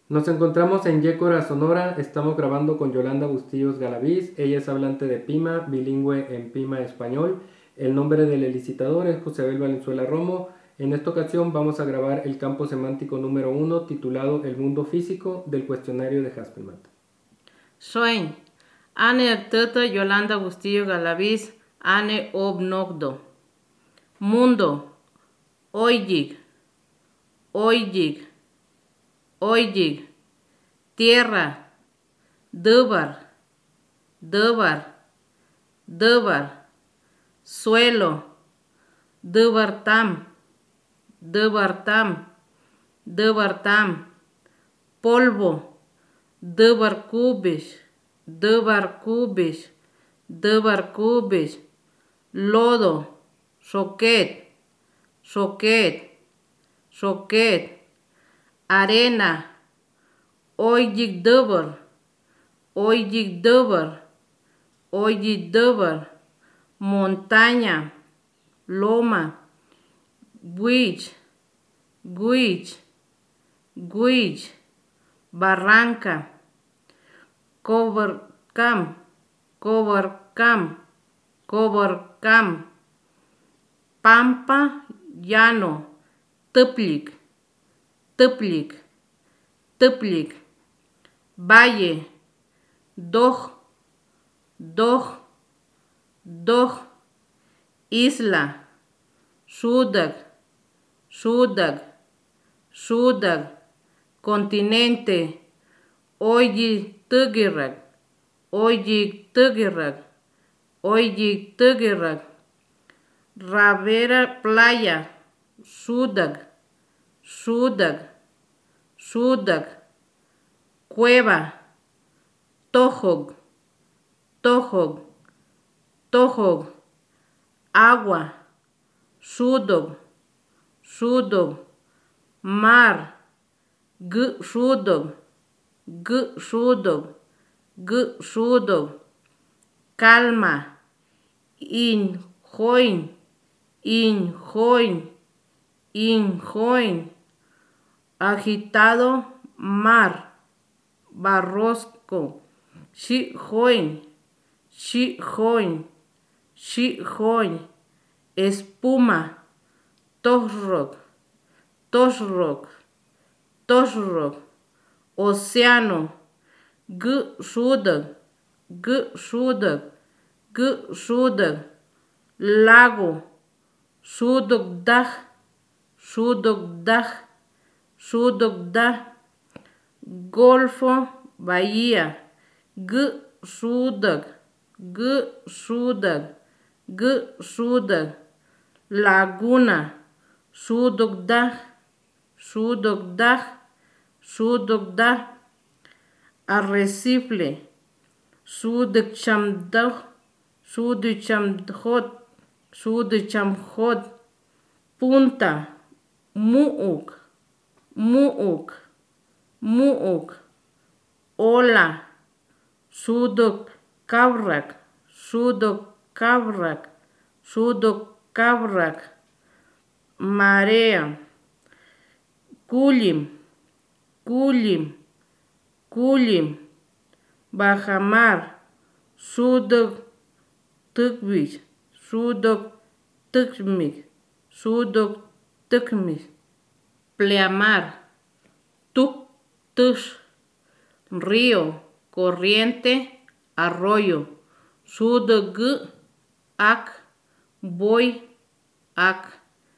Nos encontramos en Yécora, Sonora. Estamos grabando con Yolanda Bustillos Galaviz. Ella es hablante de Pima, bilingüe en Pima español. El nombre del licitador es José Abel Valenzuela Romo. En esta ocasión vamos a grabar el campo semántico número 1 titulado El mundo físico del cuestionario de Haspelmath. Soy Ane Tata Yolanda Bustillo Galaviz, Ane Obnogdo. Mundo, Oyig, Oyig, Oyig. Tierra, Dubar, Dubar, Dubar. Suelo, Dubartam, Dubartam, Dubartam. Polvo, Dubarcubish, Dubarcubish, Dubarcubish. Lodo, Soquet, Soquet, Soquet. Arena, Oyig Dubar, Oyig Dubar, Oyig Dubar. Montaña, loma, guich, guich, guich. Barranca, cobercam, cobercam, cobercam. Pampa, llano, tuplik, tuplik, tuplik. Valle, doj, doj, doj. Isla, Sudag, Sudag, Sudag. Continente, Oyig Tugirag, Oyig Tugirag, Oyig Tugirag. Ravera playa, Sudag, Sudag, Sudag. Cueva, Tojog, Tojog, Tojog. Agua, Sudog, Sudog. Mar, Sudog, Sudog, Sudog. Calma, Injoin, Injoin, Injoin. Agitado mar, Barrosco, Shijoin, Shijoin, Shijoin. Espuma, Tosrok, Tosrok, Tosrok. Océano, Sudag, Sudag, Sudag. Lago, Sudogdag, Sudogdag, Sudogdag. Golfo, bahía, Sudag, Sudag, Sudag. Laguna, Sudogdag, Sudogdag, Sudogdag. Arrecife, Sudchamdog, Sudchamdjot, Sudchamjot. Punta, Muuk, Muuk, Muuk. Ola, Sudok Kabrak, Sudok Kabrak, Sudok Kabrak. Marea, Kulim, Kulim, Kulim. Bajamar, Sudok Tukvich, Sudok Tukmik, Sudok Tukmik. Pleamar, Tuk Tush. Río, corriente, arroyo. Sudog ak, boy ak.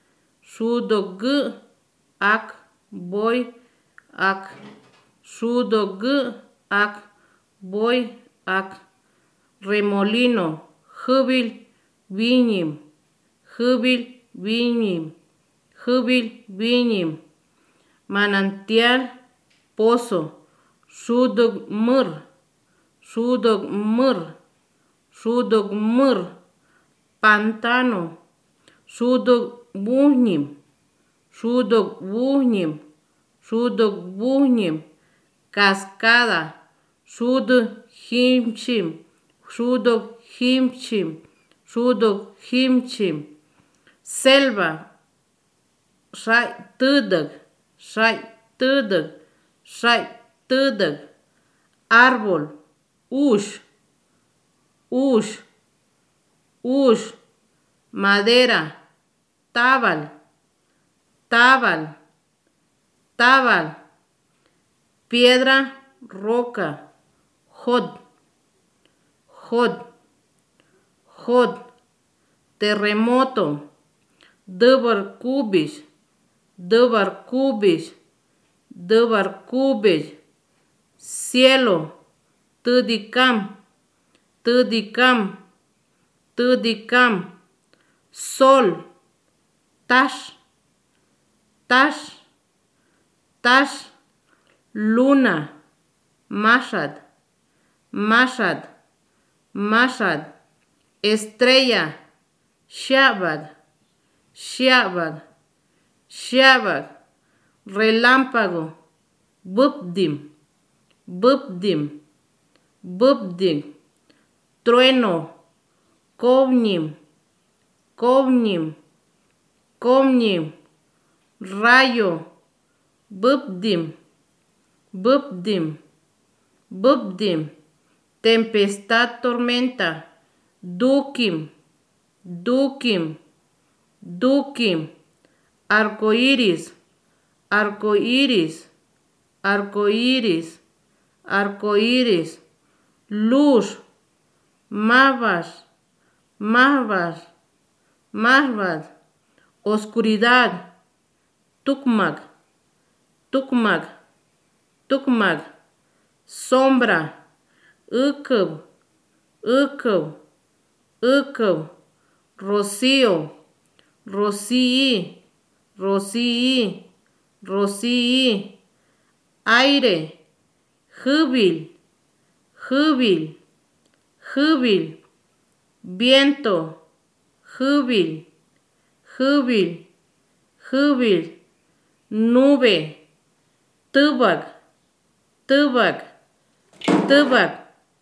Sudog ak, boy ak. Sudog ak, boy ak. Remolino, jubil viñim, jubil viñim, jubil viñim. Manantial, pozo, Sudog mur, Sudog mur, Sudog mur. Pantano, Sudog buhnim, Sudog buhnim, Sudog buhnim. Cascada, Sudog himchim, Sudog himchim, Sudog himchim. Selva, Shai tudag, Shai tudag, Shai tădăg, árbol, ush, ush, ush, madera, tabal, tabal, tabal, piedra, roca, jod, jod, jod, terremoto, dăbar cubish, dăbar cubish, dăbar cubish, cielo, tădicam, tădicam, tădicam, sol, tash, tash, tash, luna, mashad, mashad, mashad, estrella, shabad, shabad, shabad, relámpago, bubdim, bubdim, bubdim, trueno, kovnim, kovnim, kovnim, rayo, bubdim, bubdim, bubdim, tempestad, tormenta, dukim, dukim, dukim, arcoíris, arcoíris, arcoíris, arcoíris, luz, mahvas, mahvas, mahvas, oscuridad, tukmak, tukmak, tukmak, sombra, ăcăv, ăcăv, ăcăv, rocío, rocii, rocii, rocii, aire, júbil, júbil, júbil, viento, júbil, júbil, júbil, nube, tăbac, tăbac, tăbac,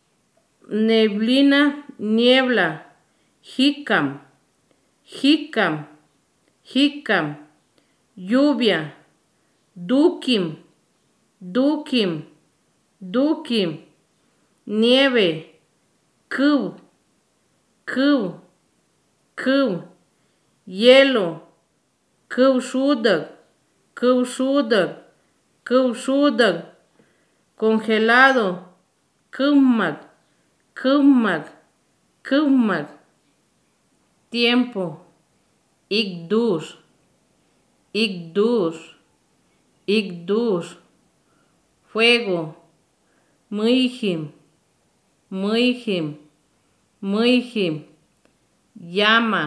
neblina, niebla, jícam, jícam, jícam, lluvia, dukim, dukim, dukim, nieve, câw, câw, câw, hielo, câwșudăg, câwșudăg, câwșudăg, congelado, câwmac, câwmac, câwmac, tiempo, ikdush, ikdush, ikdush, fuego, mıyjim, mıyjim, mıyjim, llama,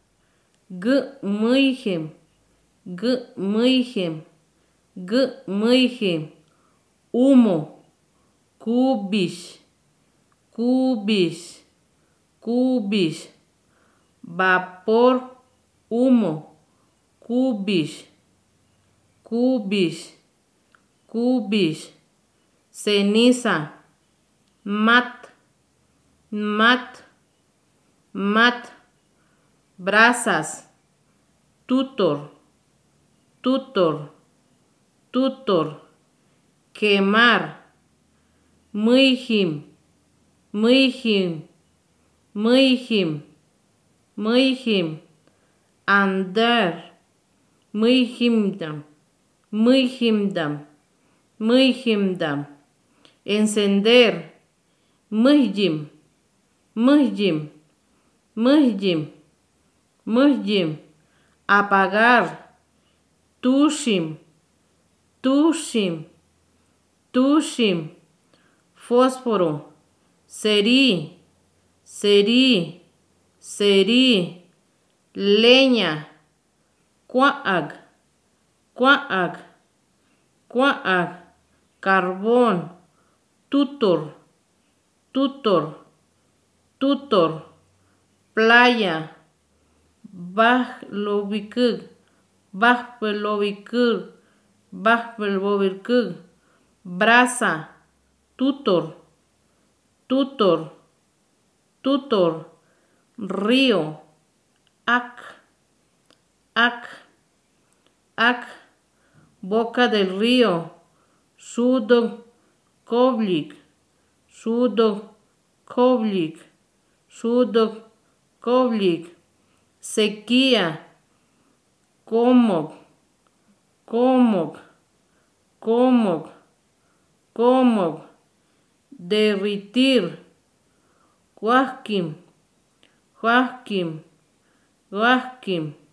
mıyjim, mıyjim, mıyjim, humo, cubish, cubish, cubish, vapor, humo, cubish, cubish, cubish, ceniza, mat, mat, mat, brasas, tutor, tutor, tutor, quemar, mıyjim, mıyjim, mıyjim, mıyjim, andar, mıyjimdam, mıyjimdam, mıyjimdam, encender, mıyjim, mıyjim, mıyjim, mıyjim, apagar, tushim, tushim, tushim, fósforo, seri, seri, seri, leña, cuaag, cuaag, cuaag, carbón, tutor, tutor, tutor, playa, bahlovikug, bahlovikug, bahlovikug, brasa, tutor, tutor, tutor, río, ac, ac, ac, boca del río, sudog, kovlik, sudok, kovlik, sudok, kovlik, sequía, komok, komok, komok, komok, derritir, huaskim, huaskim, huaskim.